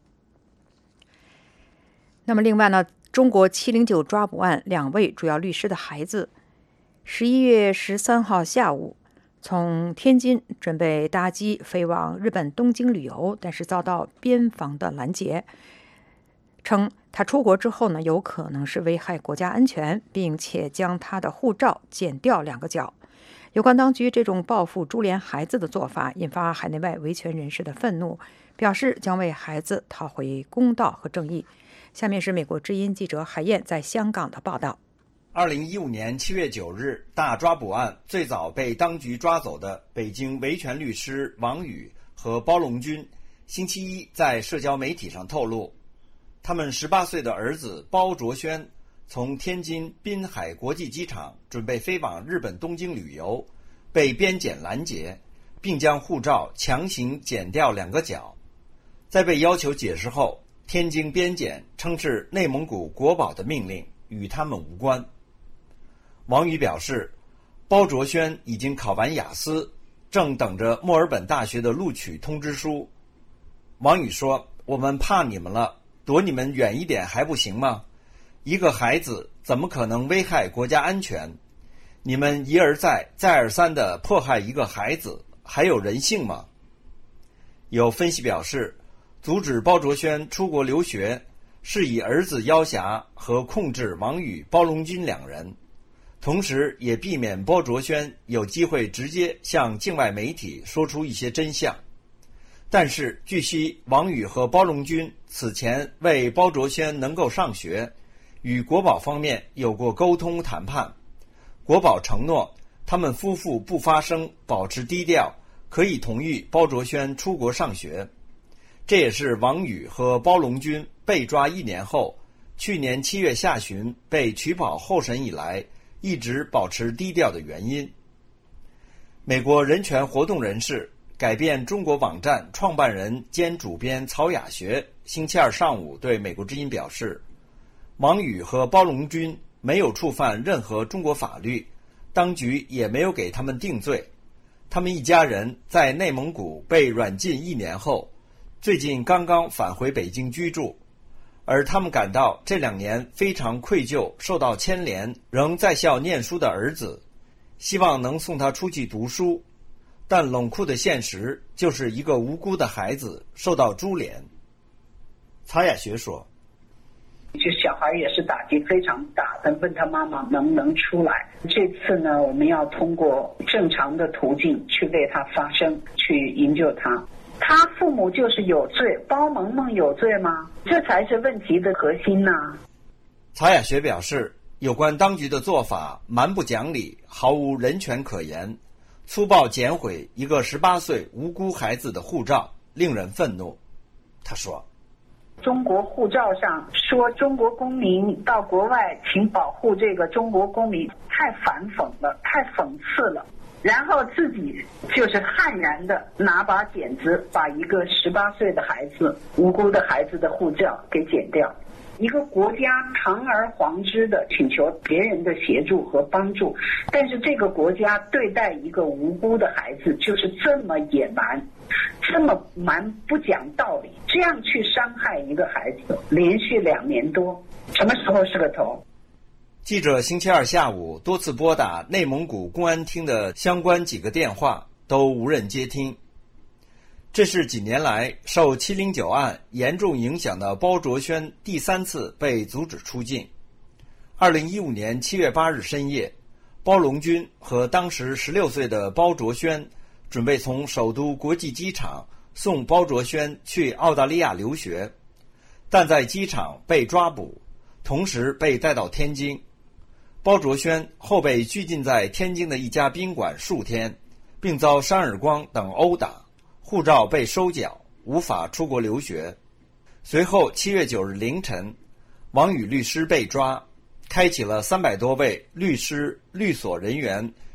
那么另外呢，中国七零九抓捕案两位主要律师的孩子，十一月十三号下午从天津准备搭机飞往日本东京旅游，但是遭到边防的拦截，称他出国之后呢，有可能是危害国家安全，并且将他的护照剪掉两个角。有关当局这种报复株连孩子的做法，引发海内外维权人士的愤怒，表示将为孩子讨回公道和正义。下面是美国之音记者海燕在香港的报道。 二零一五年七月九日，大抓捕案最早被当局抓走的北京维权律师王宇和包龙军，星期一在社交媒体上透露，他们十八岁的儿子包卓轩从天津滨海国际机场准备飞往日本东京旅游，被边检拦截，并将护照强行剪掉两个角。在被要求解释后，天津边检称是内蒙古国保的命令，与他们无关。王宇表示，包卓轩已经考完雅思，正等着墨尔本大学的录取通知书。王宇说，我们怕你们了，躲你们远一点还不行吗？一个孩子怎么可能危害国家安全？你们一而再再而三地迫害一个孩子，还有人性吗？有分析表示，阻止包卓轩出国留学是以儿子要挟和控制王宇、包龙军两人，同时也避免包卓轩有机会直接向境外媒体说出一些真相。但是据悉，王宇和包龙军此前为包卓轩能够上学，与国保方面有过沟通谈判，国保承诺他们夫妇不发声，保持低调，可以同意包卓轩出国上学。这也是王宇和包龙军被抓一年后，去年七月下旬被取保候审以来，一直保持低调的原因。美国人权活动人士、改变中国网站创办人兼主编曹雅学星期二上午对美国之音表示，王宇和包龙军没有触犯任何中国法律，当局也没有给他们定罪。他们一家人在内蒙古被软禁一年后，最近刚刚返回北京居住，而他们感到这两年非常愧疚，受到牵连，仍在校念书的儿子，希望能送他出去读书，但冷酷的现实就是一个无辜的孩子受到株连。曹雅学说， 就小孩也是打击非常大的，问他妈妈能不能出来。这次呢，我们要通过正常的途径去为他发声，去营救他。他父母就是有罪，包萌萌有罪吗？这才是问题的核心呢。 曹雅学表示，有关当局的做法蛮不讲理，毫无人权可言，粗暴剪毁一个十八岁无辜孩子的护照，令人愤怒。他说， 中国护照上说中国公民到国外请保护这个中国公民，太反讽了，太讽刺了。然后自己就是悍然的拿把剪子把一个十八岁的孩子、无辜的孩子的护照给剪掉。一个国家堂而皇之的请求别人的协助和帮助，但是这个国家对待一个无辜的孩子就是这么野蛮，这么蛮不讲道理，这样去伤害一个孩子，连续两年多，什么时候是个头？ 记者星期二下午多次拨打内蒙古公安厅的相关几个电话，都无人接听。这是几年来受七零九案严重影响的包卓轩第三次被阻止出境。二零一五年七月八日深夜，包龙军和当时十六岁的包卓轩准备从首都国际机场送包卓轩去澳大利亚留学，但在机场被抓捕，同时被带到天津。包卓轩后被拘禁在天津的一家宾馆数天，并遭扇耳光等殴打，护照被收缴，无法出国留学。随后七月九日凌晨，王宇律师被抓，开启了三百多位律师、律所人员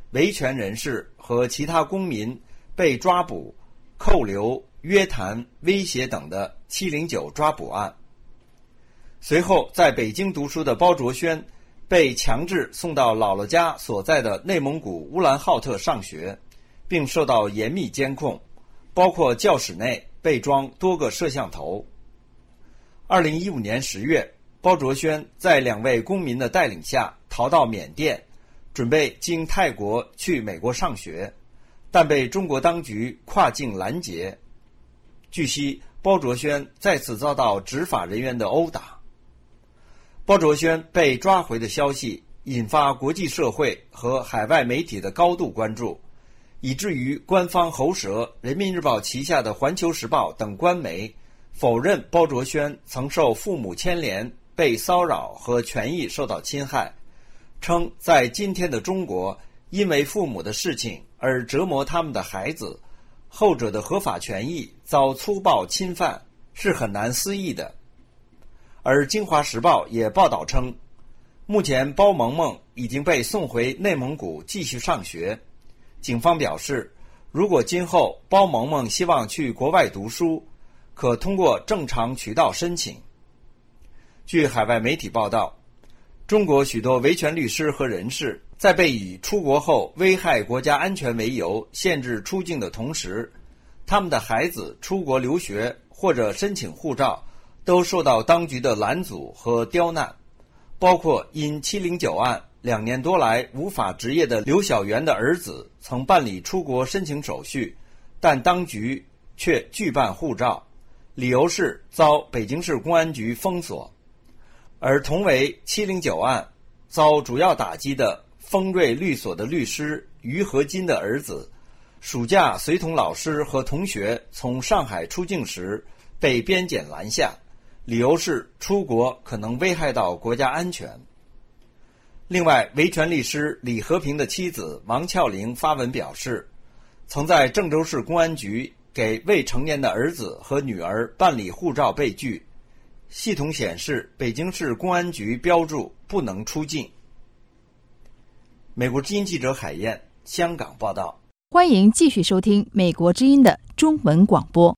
维权人士和其他公民被抓捕、扣留、约谈、威胁等的七零九抓捕案。随后在北京读书的包卓轩被强制送到姥姥家所在的内蒙古乌兰浩特上学，并受到严密监控，包括教室内被装多个摄像头。二零一五年十月，包卓轩在两位公民的带领下逃到缅甸，准备经泰国去美国上学，但被中国当局跨境拦截。据悉，包卓轩再次遭到执法人员的殴打。包卓轩被抓回的消息引发国际社会和海外媒体的高度关注，以至于官方喉舌人民日报旗下的环球时报等官媒否认包卓轩曾受父母牵连、被骚扰和权益受到侵害，称在今天的中国，因为父母的事情而折磨他们的孩子，后者的合法权益遭粗暴侵犯，是很难思议的。而京华时报也报道称，目前包萌萌已经被送回内蒙古继续上学。警方表示，如果今后包萌萌希望去国外读书，可通过正常渠道申请。据海外媒体报道，中国许多维权律师和人士在被以出国后危害国家安全为由限制出境的同时，他们的孩子出国留学或者申请护照都受到当局的拦阻和刁难，包括因七零九案两年多来无法执业的刘晓元的儿子曾办理出国申请手续，但当局却拒办护照，理由是遭北京市公安局封锁。而同为七零九案遭主要打击的丰瑞律所的律师于和金的儿子，暑假随同老师和同学从上海出境时被边检拦下，理由是出国可能危害到国家安全。另外，维权律师李和平的妻子王俏玲发文表示，曾在郑州市公安局给未成年的儿子和女儿办理护照被拒，系统显示北京市公安局标注不能出境。美国之音记者海燕，香港报道。 欢迎继续收听美国之音的中文广播。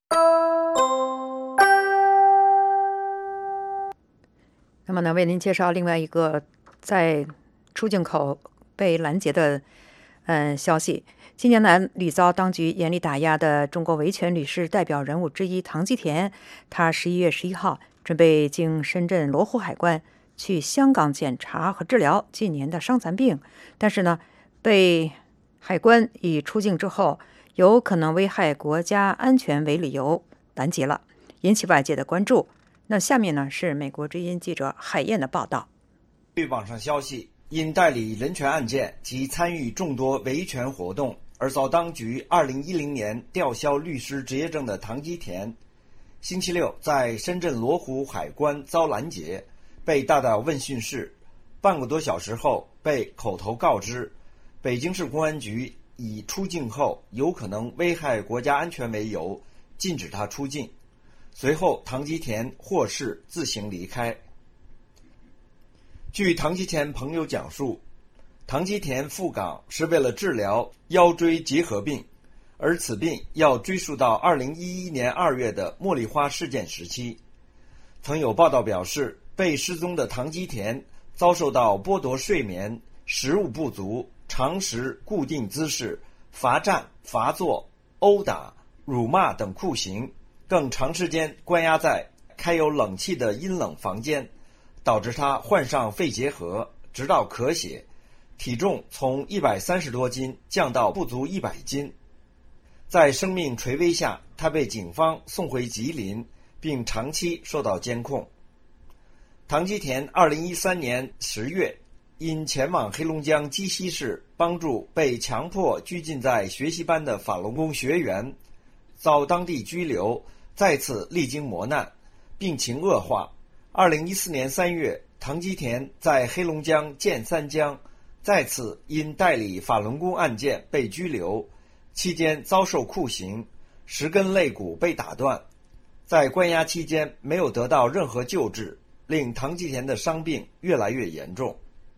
那么呢，为您介绍另外一个在出境口被拦截的嗯消息。近年来屡遭当局严厉打压的中国维权律师代表人物之一唐基田，他十一月十一号准备经深圳罗湖海关去香港检查和治疗近年的伤残病，但是呢，被海关以出境之后有可能危害国家安全为理由拦截了，引起外界的关注。那下面呢是美国之音记者海燕的报道。 据网上消息，因代理人权案件及参与众多维权活动而遭当局二零一零年吊销律师执业证的唐基田，星期六在深圳罗湖海关遭拦截，被带到问讯室，半个多小时后被口头告知，北京市公安局以出境后有可能危害国家安全为由，禁止他出境。随后，唐基田获释自行离开。据唐基田朋友讲述，唐基田赴港是为了治疗腰椎结核病，而此病要追溯到二零一一年二月的茉莉花事件时期。曾有报道表示，被失踪的唐基田遭受到剥夺睡眠、食物不足、长时固定姿势、罚站、罚坐、殴打、辱骂等酷刑，更长时间关押在开有冷气的阴冷房间，导致他患上肺结核，直到咳血，体重从一百三十多斤降到不足一百斤。在生命垂危下，他被警方送回吉林，并长期受到监控。唐基田二零一三年十月因前往黑龙江鸡西市帮助被强迫拘禁在学习班的法轮功学员，遭当地拘留，再次历经磨难，病情恶化。二零一四年三月，唐基田在黑龙江建三江再次因代理法轮功案件被拘留，期间遭受酷刑，十根肋骨被打断。在关押期间没有得到任何救治，令唐基田的伤病越来越严重。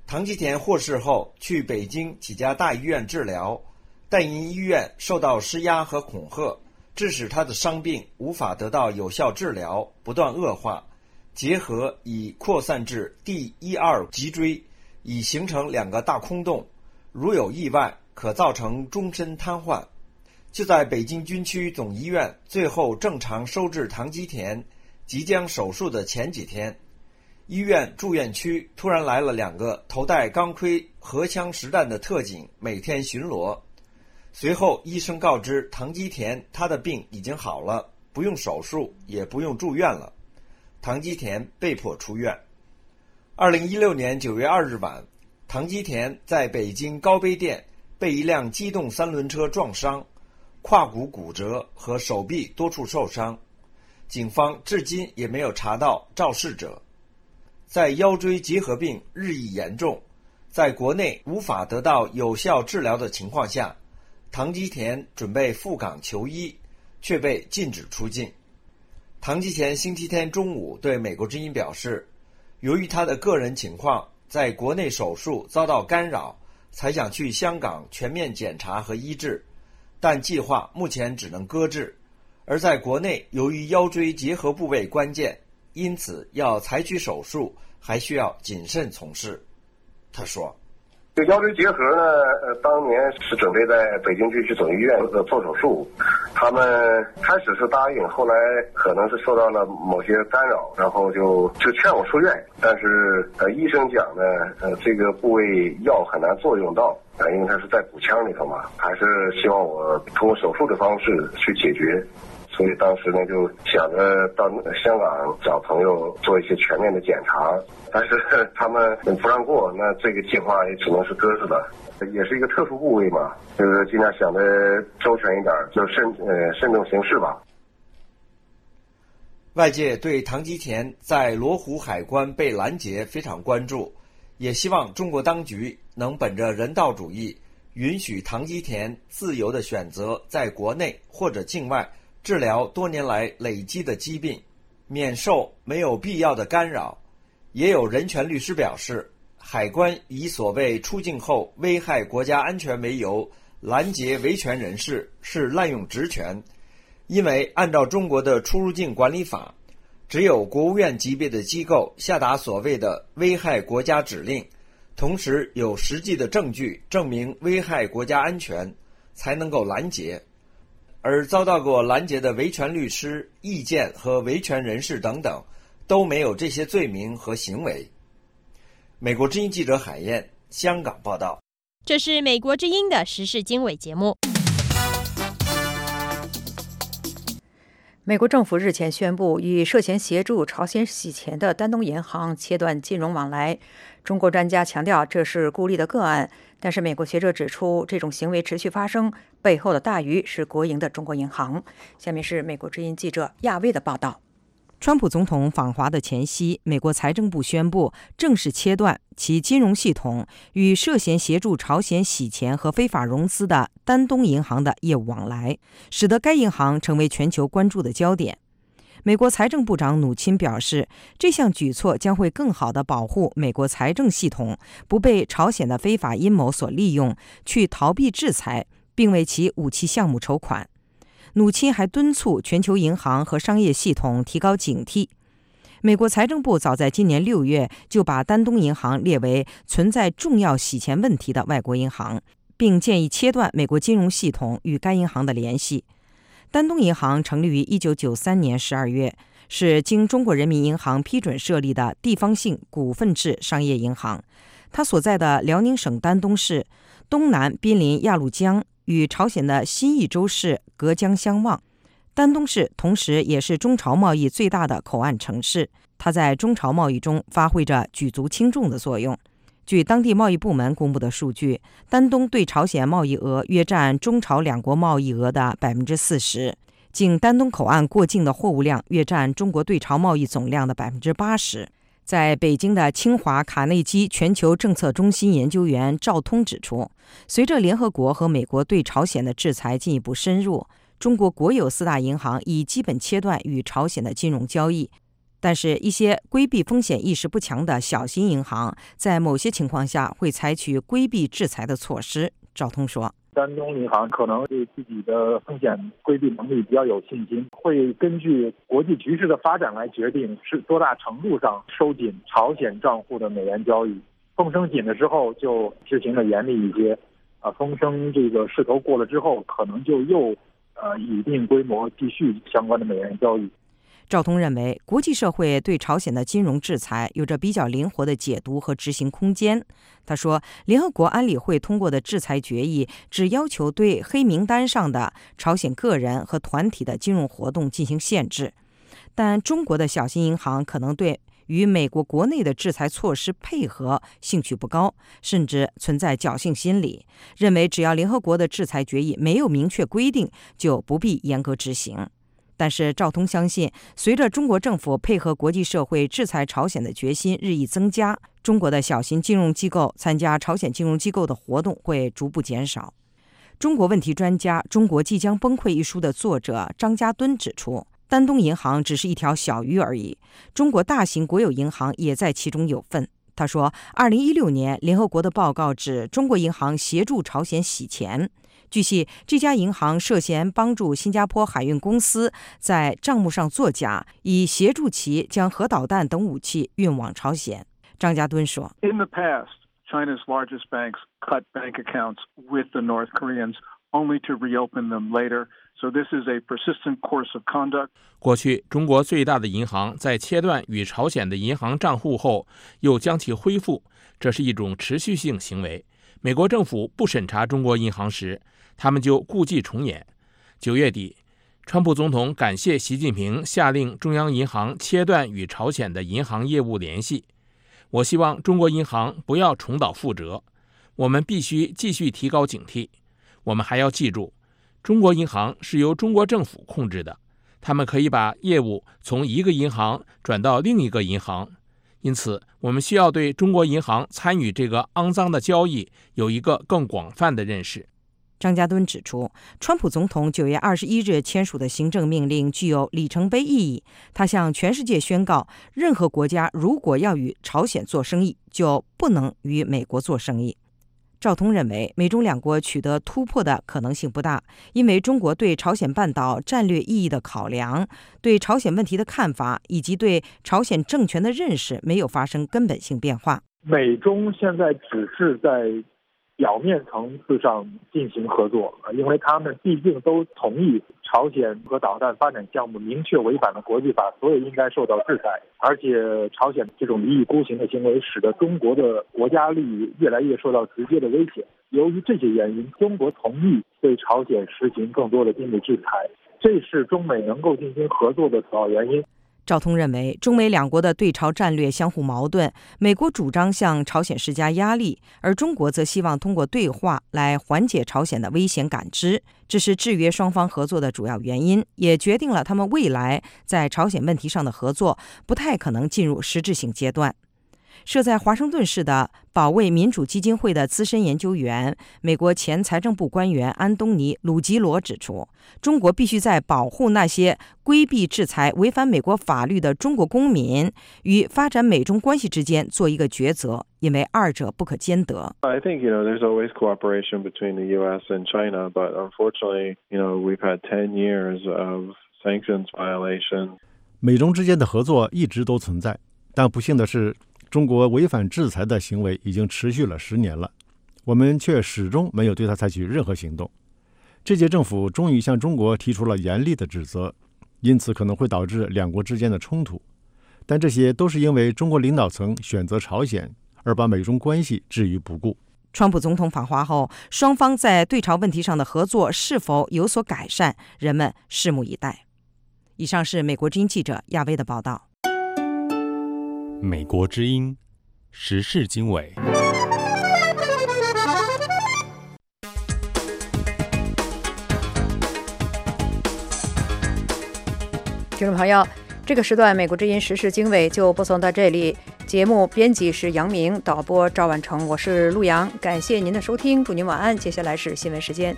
唐吉田获释后去北京几家大医院治疗，但因医院受到施压和恐吓，致使他的伤病无法得到有效治疗，不断恶化，结核已扩散至第一二脊椎，已形成两个大空洞，如有意外可造成终身瘫痪。就在北京军区总医院最后正常收治唐吉田即将手术的前几天，医院住院区突然来了两个头戴钢盔、荷枪实弹的特警，每天巡逻。随后医生告知唐吉田他的病已经好了，不用手术，也不用住院了。唐吉田被迫出院。二零一六年九月二日晚，唐吉田在北京高碑店被一辆机动三轮车撞伤，胯骨骨折和手臂多处受伤，警方至今也没有查到肇事者。在腰椎结核病日益严重，在国内无法得到有效治疗的情况下，唐吉田准备赴港求医，却被禁止出境。唐吉田星期天中午对美国之音表示，由于他的个人情况，在国内手术遭到干扰，才想去香港全面检查和医治，但计划目前只能搁置。而在国内，由于腰椎结合部位关键，因此要采取手术还需要谨慎从事。他说， 这腰椎结核呢，呃，当年是准备在北京军区总医院呃做手术，他们开始是答应，后来可能是受到了某些干扰，然后就就劝我出院。但是呃，医生讲呢，呃，这个部位药很难作用到，啊、呃，因为它是在骨腔里头嘛，还是希望我通过手术的方式去解决。所以当时呢，就想着到香港找朋友做一些全面的检查，但是他们不让过，那这个计划也只能是搁置了。也是一个特殊部位嘛，就是尽量想的周全一点，就慎呃慎重行事吧。 外界对唐吉田在罗湖海关被拦截非常关注，也希望中国当局能本着人道主义，允许唐吉田自由地选择在国内或者境外治疗多年来累积的疾病，免受没有必要的干扰。也有人权律师表示，海关以所谓出境后危害国家安全为由拦截维权人士是滥用职权，因为按照中国的出入境管理法，只有国务院级别的机构下达所谓的危害国家指令，同时有实际的证据证明危害国家安全，才能够拦截。而遭到过拦截的维权律师、意见和维权人士等等，都没有这些罪名和行为。美国之音记者海燕，香港报道。 这是美国之音的时事经纬节目。 美国政府日前宣布，与涉嫌协助朝鲜洗钱的丹东银行切断金融往来。中国专家强调，这是孤立的个案，但是美国学者指出，这种行为持续发生，背后的大鱼是国营的中国银行。下面是美国之音记者亚威的报道。川普总统访华的前夕，美国财政部宣布正式切断其金融系统与涉嫌协助朝鲜洗钱和非法融资的丹东银行的业务往来，使得该银行成为全球关注的焦点。美国财政部长努钦表示，这项举措将会更好地保护美国财政系统不被朝鲜的非法阴谋所利用，去逃避制裁，并为其武器项目筹款。努钦还敦促全球银行和商业系统提高警惕。美国财政部早在今年六月就把丹东银行列为存在重要洗钱问题的外国银行，并建议切断美国金融系统与该银行的联系。丹东银行成立于一九九三年十二月，是经中国人民银行批准设立的地方性股份制商业银行。它所在的辽宁省丹东市东南濒临鸭绿江，与朝鲜的新义州市隔江相望。丹东市同时也是中朝贸易最大的口岸城市，它在中朝贸易中发挥着举足轻重的作用。据当地贸易部门公布的数据，丹东对朝鲜贸易额约占中朝两国贸易额的 百分之四十， 经丹东口岸过境的货物量约占中国对朝贸易总量的 百分之八十。在北京的清华卡内基全球政策中心研究员赵通指出，随着联合国和美国对朝鲜的制裁进一步深入，中国国有四大银行已基本切断与朝鲜的金融交易。 但是，一些规避风险意识不强的小型银行，在某些情况下会采取规避制裁的措施。赵通说， 丹东银行可能对自己的风险规避能力比较有信心，会根据国际局势的发展来决定是多大程度上收紧朝鲜账户的美元交易。风声紧的时候就执行的严厉一些，啊，风声这个势头过了之后，可能就又呃以一定规模继续相关的美元交易。 赵通认为，国际社会对朝鲜的金融制裁有着比较灵活的解读和执行空间。他说，联合国安理会通过的制裁决议只要求对黑名单上的朝鲜个人和团体的金融活动进行限制，但中国的小型银行可能对与美国国内的制裁措施配合兴趣不高，甚至存在侥幸心理，认为只要联合国的制裁决议没有明确规定，就不必严格执行。但是赵通相信，随着中国政府配合国际社会制裁朝鲜的决心日益增加，中国的小型金融机构参加朝鲜金融机构的活动会逐步减少。中国问题专家《中国即将崩溃》一书的作者张家敦指出，丹东银行只是一条小鱼而已，中国大型国有银行也在其中有份。他说，二零一六年联合国的报告指中国银行协助朝鲜洗钱。据悉，这家银行涉嫌帮助新加坡海运公司在账目上作假，以协助其将核导弹等武器运往朝鲜。张家敦说 ：“In the past, China's largest banks cut bank accounts with the North Koreans, only to reopen them later. So this is a persistent course of conduct.” 过去，中国最大的银行在切断与朝鲜的银行账户后，又将其恢复，这是一种持续性行为。美国政府不审查中国银行时，他们就故伎重演。九月底，川普总统感谢习近平下令中央银行切断与朝鲜的银行业务联系。我希望中国银行不要重蹈覆辙，我们必须继续提高警惕。我们还要记住，中国银行是由中国政府控制的，他们可以把业务从一个银行转到另一个银行。因此，我们需要对中国银行参与这个肮脏的交易有一个更广泛的认识。 张家敦指出，川普总统九月二十一日签署的行政命令具有里程碑意义。他向全世界宣告，任何国家如果要与朝鲜做生意，就不能与美国做生意。赵通认为，美中两国取得突破的可能性不大，因为中国对朝鲜半岛战略意义的考量、对朝鲜问题的看法以及对朝鲜政权的认识没有发生根本性变化。 美中现在只是在表面层次上进行合作，因为他们毕竟都同意朝鲜核导弹发展项目明确违反了国际法，所以应该受到制裁。而且朝鲜这种一意孤行的行为，使得中国的国家利益越来越受到直接的威胁。由于这些原因，中国同意对朝鲜实行更多的经济制裁，这是中美能够进行合作的主要原因。 赵通认为，中美两国的对朝战略相互矛盾，美国主张向朝鲜施加压力，而中国则希望通过对话来缓解朝鲜的危险感知，这是制约双方合作的主要原因，也决定了他们未来在朝鲜问题上的合作不太可能进入实质性阶段。设在华盛顿市的保卫民主基金会的资深研究员、美国前财政部官员安东尼·鲁吉罗指出，中国必须在保护那些规避制裁、违反美国法律的中国公民与发展美中关系之间做一个抉择，因为二者不可兼得。 I think, you know, there's always cooperation between the U S and China, but unfortunately, you know, we've had ten years of sanctions violations. 美中之间的合作一直都存在，但不幸的是，中国违反制裁的行为已经持续了十年了，我们却始终没有对它采取任何行动。这届政府终于向中国提出了严厉的指责，因此可能会导致两国之间的冲突。但这些都是因为中国领导层选择朝鲜，而把美中关系置于不顾。 川普总统访华后，双方在对朝问题上的合作是否有所改善，人们拭目以待。以上是美国之音记者亚薇的报道。 美国之音时事经纬。 听众朋友，这个时段美国之音时事经纬就播送到这里。节目编辑是杨明，导播赵万成，我是陆阳，感谢您的收听，祝您晚安。接下来是新闻时间。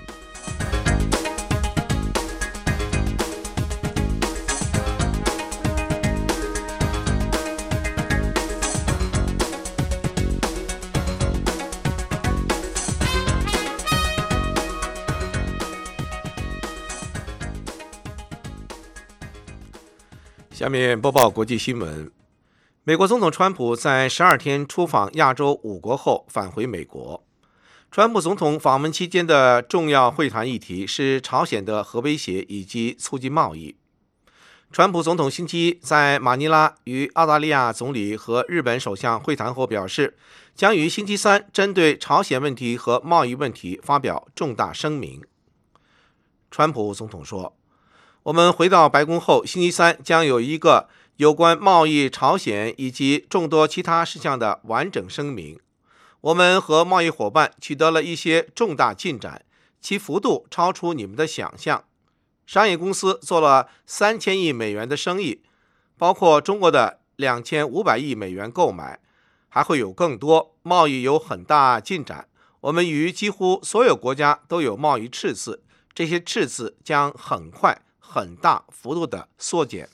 下面播报国际新闻。美国总统川普在十二天出访亚洲五国后返回美国。川普总统访问期间的重要会谈议题是朝鲜的核威胁以及促进贸易。川普总统星期一在马尼拉与澳大利亚总理和日本首相会谈后表示，将于星期三针对朝鲜问题和贸易问题发表重大声明。川普总统说，我们回到白宫后，星期三将有一个有关贸易、朝鲜以及众多其他事项的完整声明。我们和贸易伙伴取得了一些重大进展，其幅度超出你们的想象。商业公司做了三千亿美元的生意，包括中国的两千五百亿美元购买，还会有更多。贸易有很大进展，我们与几乎所有国家都有贸易赤字，这些赤字将很快、很大幅度的缩减。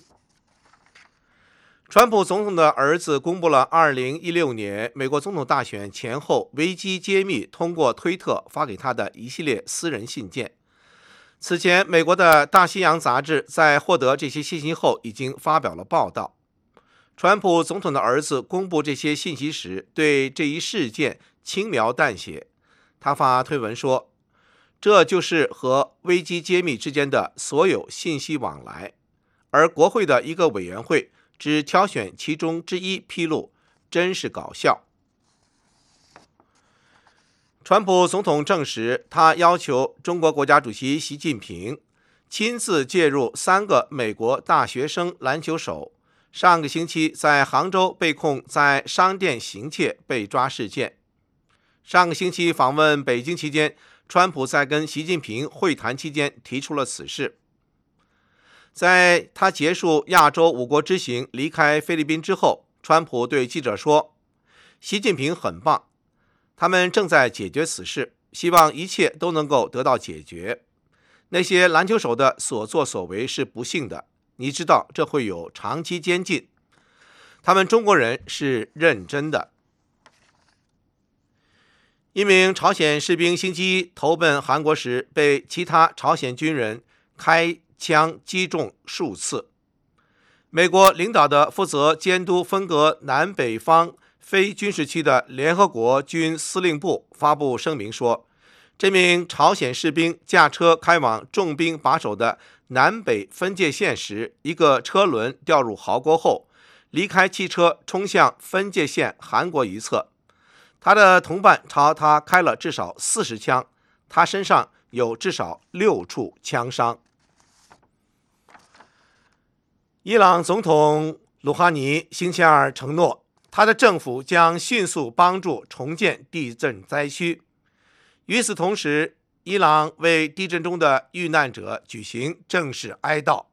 川普总统的儿子公布了二零一六年美国总统大选前后危机揭秘通过推特发给他的一系列私人信件。此前，美国的大西洋杂志在获得这些信息后已经发表了报道。川普总统的儿子公布这些信息时，对这一事件轻描淡写。他发推文说，这就是和危机揭秘之间的所有信息往来，而国会的一个委员会只挑选其中之一披露，真是搞笑。川普总统证实，他要求中国国家主席习近平亲自介入三个美国大学生篮球手上个星期在杭州被控在商店行窃被抓事件。上个星期访问北京期间，川普在跟习近平会谈期间提出了此事。在他结束亚洲五国之行离开菲律宾之后，川普对记者说，习近平很棒，他们正在解决此事，希望一切都能够得到解决。那些篮球手的所作所为是不幸的，你知道这会有长期监禁。他们中国人是认真的。一名朝鲜士兵星期一投奔韩国时，被其他朝鲜军人开枪击中数次。美国领导的负责监督分隔南北方非军事区的联合国军司令部发布声明说，这名朝鲜士兵驾车开往重兵把守的南北分界线时，一个车轮掉入壕沟后，离开汽车冲向分界线韩国一侧。他的同伴朝他开了至少四十枪，他身上有至少六处枪伤。伊朗总统鲁哈尼星期二承诺，他的政府将迅速帮助重建地震灾区。与此同时，伊朗为地震中的遇难者举行正式哀悼。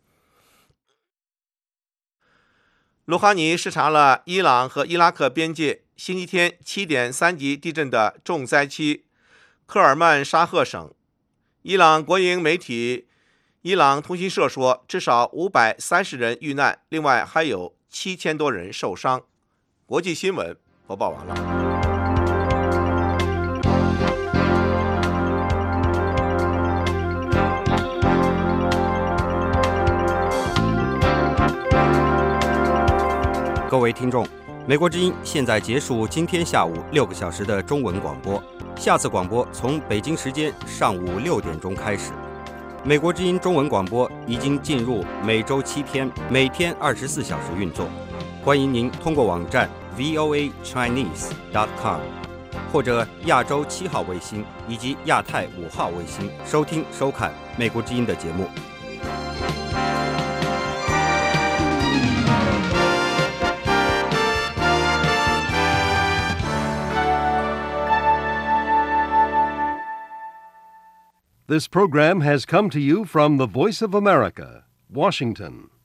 鲁哈尼视察了伊朗和伊拉克边界星期天七点三级地震的重灾区科尔曼沙赫省。伊朗国营媒体伊朗通讯社说，至少五百三十人遇难，另外还有七千多人受伤。国际新闻播报完了。 各位听众，美国之音现在结束今天下午六个小时的中文广播，下次广播从北京时间上午六点钟开始。美国之音中文广播已经进入每周七天，每天二十四小时运作。欢迎您通过网站 v o a chinese dot com 或者亚洲七号卫星以及亚太五号卫星收听收看美国之音的节目。 This program has come to you from the Voice of America, Washington.